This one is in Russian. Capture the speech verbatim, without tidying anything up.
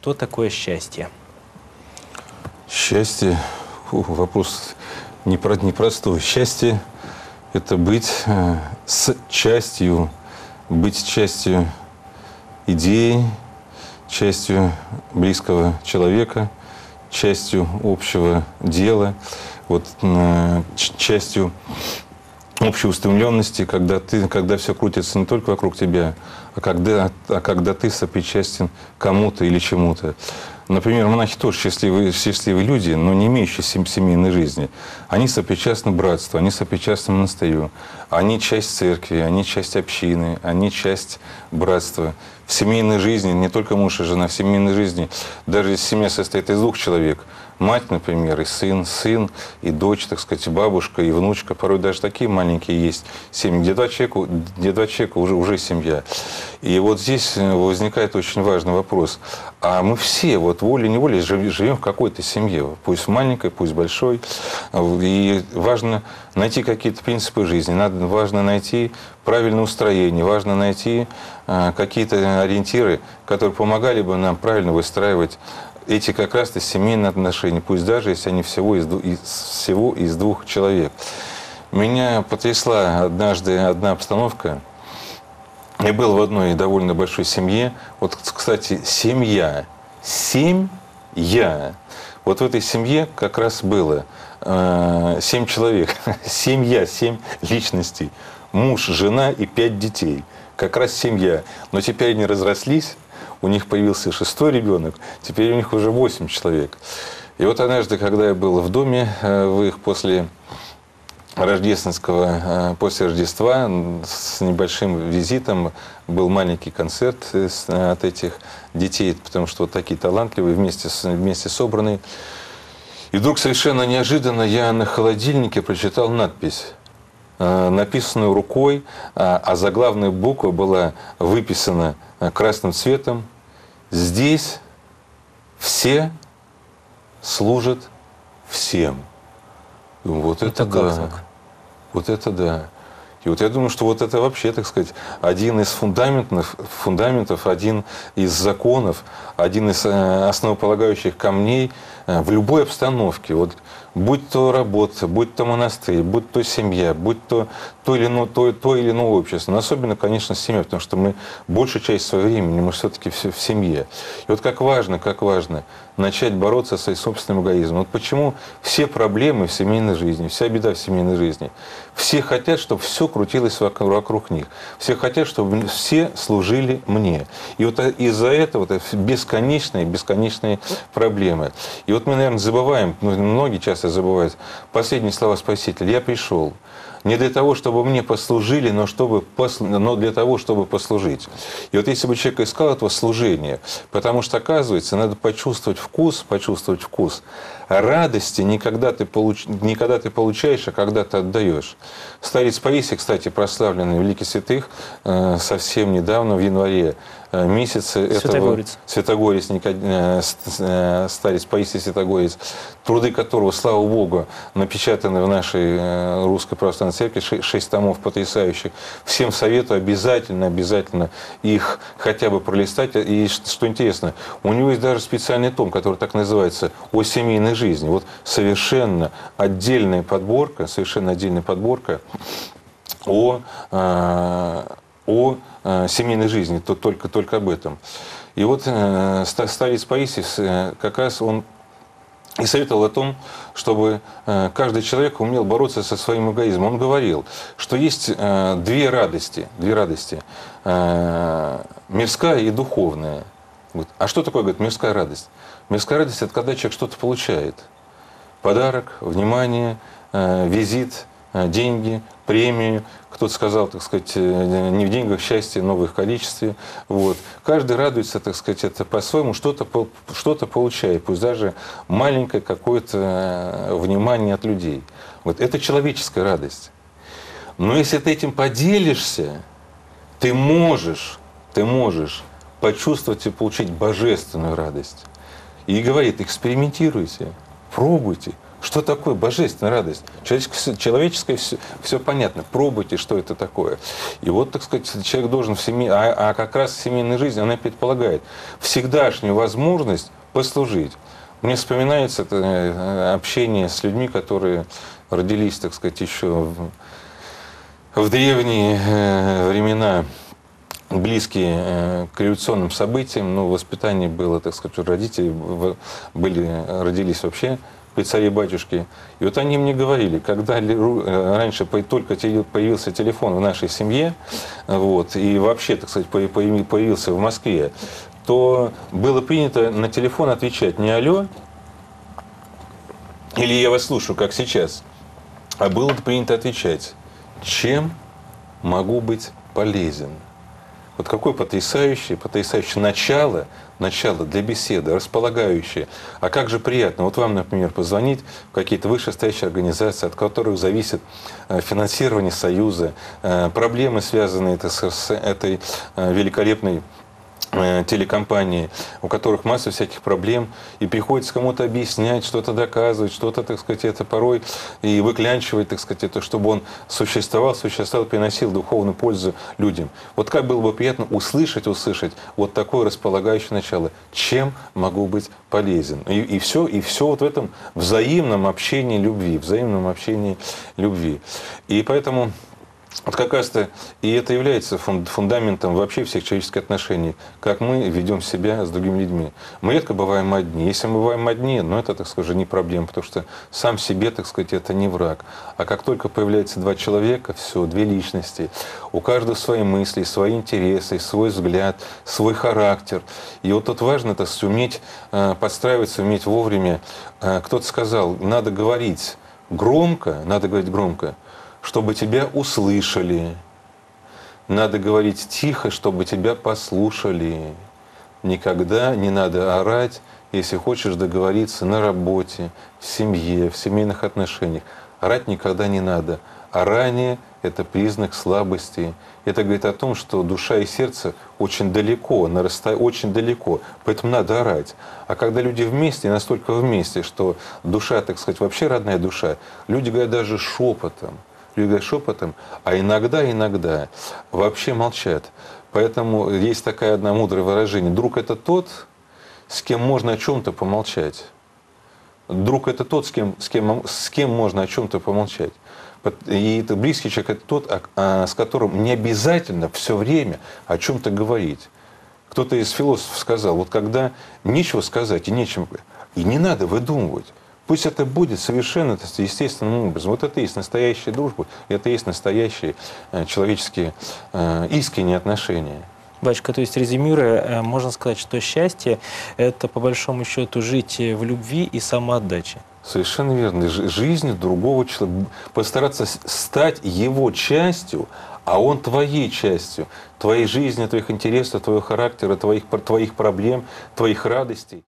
Что такое счастье? Счастье, фу, вопрос непростой. Счастье – это быть э, с частью, быть частью идеи, частью близкого человека, частью общего дела, вот, э, частью общей устремленности, когда, ты, когда все крутится не только вокруг тебя, а когда, а когда ты сопричастен кому-то или чему-то. Например, монахи тоже счастливые, счастливые люди, но не имеющие семейной жизни. Они сопричастны братству, они сопричастны монастырю, они часть церкви, они часть общины, они часть братства. В семейной жизни, не только муж и жена, в семейной жизни, даже если семья состоит из двух человек, мать, например, и сын, сын, и дочь, так сказать, бабушка, и внучка, порой даже такие маленькие есть семьи, где два человека, где два человека уже, уже семья. И вот здесь возникает очень важный вопрос. А мы все, вот волей-неволей, живем в какой-то семье, пусть маленькой, пусть большой. И важно найти какие-то принципы жизни, надо, важно найти правильное устроение, важно найти а, какие-то ориентиры, которые помогали бы нам правильно выстраивать эти как раз-то семейные отношения, пусть даже если они всего из, из, всего из двух человек. Меня потрясла однажды одна обстановка. Я был в одной довольно большой семье. Вот, кстати, семья. Семья. Вот в этой семье как раз было э, семь человек. Семья, семь личностей. Муж, жена и пять детей. Как раз семья. Но теперь они разрослись. У них появился шестой ребенок, теперь у них уже восемь человек. И вот однажды, когда я был в доме, в их после рождественского, после Рождества, с небольшим визитом, был маленький концерт от этих детей, потому что вот такие талантливые, вместе, вместе собранные. И вдруг совершенно неожиданно я на холодильнике прочитал надпись, написанную рукой, а заглавная буква была выписана красным цветом. Здесь все служат всем. Вот это, это да. Так. Вот это да. И вот я думаю, что вот это вообще, так сказать, один из фундаментов, фундаментов, один из законов, один из основополагающих камней в любой обстановке. Вот, будь то работа, будь то монастырь, будь то семья, будь то то или иное, то, то или иное общество. Но особенно, конечно, семья, потому что мы большую часть своего времени мы все-таки в, в семье. И вот как важно, как важно начать бороться со своим собственным эгоизмом. Вот почему все проблемы в семейной жизни, вся беда в семейной жизни. Все хотят, чтобы все крутилось вокруг, вокруг них. Все хотят, чтобы все служили мне. И вот из-за этого вот бесконечные, бесконечные проблемы. И вот мы, наверное, забываем, ну, многие часто забывают последние слова Спасителя. Я пришел не для того, чтобы мне послужили, но, чтобы посл... но для того, чтобы послужить. И вот если бы человек искал этого служения, потому что, оказывается, надо почувствовать вкус, почувствовать вкус радости не когда ты, получ... не когда ты получаешь, а когда ты отдаешь. Старец Паисий, кстати, прославленный великий святых, совсем недавно, в январе месяце Святогорец. этого... Святогорец, старец Паисий Святогорец, труды которого, слава Богу, напечатаны в нашей русской православной церкви, шесть томов потрясающих. Всем советую обязательно, обязательно их хотя бы пролистать. И что интересно, у него есть даже специальный том, который так называется «О семейной жизни». Вот совершенно отдельная подборка, совершенно отдельная подборка о, о семейной жизни, то только, только об этом. И вот старец Паисий как раз он и советовал о том, чтобы каждый человек умел бороться со своим эгоизмом. Он говорил, что есть две радости, две радости, мирская и духовная. А что такое, говорит, мирская радость? Мирская радость – это когда человек что-то получает. Подарок, внимание, визит, деньги, премию. Кто-то сказал, так сказать, не в деньгах счастье, но в их количестве. Вот. Каждый радуется, так сказать, это по-своему, что-то что-то получает, пусть даже маленькое какое-то внимание от людей. Вот. Это человеческая радость. Но если ты этим поделишься, ты можешь, ты можешь почувствовать и получить божественную радость. И говорит, экспериментируйте, пробуйте, Что такое божественная радость? Человеческое, человеческое все, все понятно. Пробуйте, что это такое. И вот, так сказать, человек должен в семье... А, а как раз семейная жизнь, она предполагает всегдашнюю возможность послужить. Мне вспоминается это общение с людьми, которые родились, так сказать, еще в, в древние времена, близкие к революционным событиям. Ну, воспитание было, так сказать, у родителей были, родились вообще при царе-батюшке. И вот они мне говорили, когда раньше только появился телефон в нашей семье, вот, и вообще, так сказать, появился в Москве, то было принято на телефон отвечать не «алло» или «я вас слушаю», как сейчас, а было принято отвечать «чем могу быть полезен». Вот какое потрясающее, потрясающее начало, начало для беседы, располагающее. А как же приятно, вот вам, например, позвонить в какие-то вышестоящие организации, от которых зависит финансирование Союза, проблемы, связанные с этой великолепной телекомпании, у которых масса всяких проблем, и приходится кому-то объяснять, что-то доказывать, что-то, так сказать, это порой и выклянчивать, так сказать, это, чтобы он существовал, существовал, приносил духовную пользу людям. Вот как было бы приятно услышать, услышать вот такое располагающее начало. Чем могу быть полезен? И, и все, и все вот в этом взаимном общении любви, взаимном общении любви. И поэтому... Вот как раз-то и это является фундаментом вообще всех человеческих отношений, как мы ведем себя с другими людьми. Мы редко бываем одни. Если мы бываем одни, ну это, так сказать, не проблема, потому что сам себе, так сказать, это не враг. А как только появляется два человека, все, две личности, у каждого свои мысли, свои интересы, свой взгляд, свой характер. И вот тут важно это суметь подстраиваться, уметь вовремя. Кто-то сказал, надо говорить громко, надо говорить громко, чтобы тебя услышали. Надо говорить тихо, чтобы тебя послушали. Никогда не надо орать, если хочешь договориться на работе, в семье, в семейных отношениях. Орать никогда не надо. Орание – это признак слабости. Это говорит о том, что душа и сердце очень далеко, на расстоянии, очень далеко. Поэтому надо орать. А когда люди вместе, настолько вместе, что душа, так сказать, вообще родная душа, люди говорят даже шепотом. Люди говорят шепотом, а иногда, иногда вообще молчат. Поэтому есть такое одно мудрое выражение. Друг – это тот, с кем можно о чем-то помолчать. Друг – это тот, с кем, с кем, с кем можно о чем-то помолчать. И это близкий человек – это тот, с которым не обязательно все время о чем-то говорить. Кто-то из философов сказал, вот когда нечего сказать и нечем, и не надо выдумывать. Пусть это будет совершенно естественным образом. Вот это и есть настоящая дружба, это и есть настоящие человеческие искренние отношения. Батюшка, то есть, резюмируя, можно сказать, что счастье – это, по большому счету, жить в любви и самоотдаче. Совершенно верно. Жизнь другого человека. Постараться стать его частью, а он твоей частью. Твоей жизни, твоих интересов, твоего характера, твоих, твоих проблем, твоих радостей.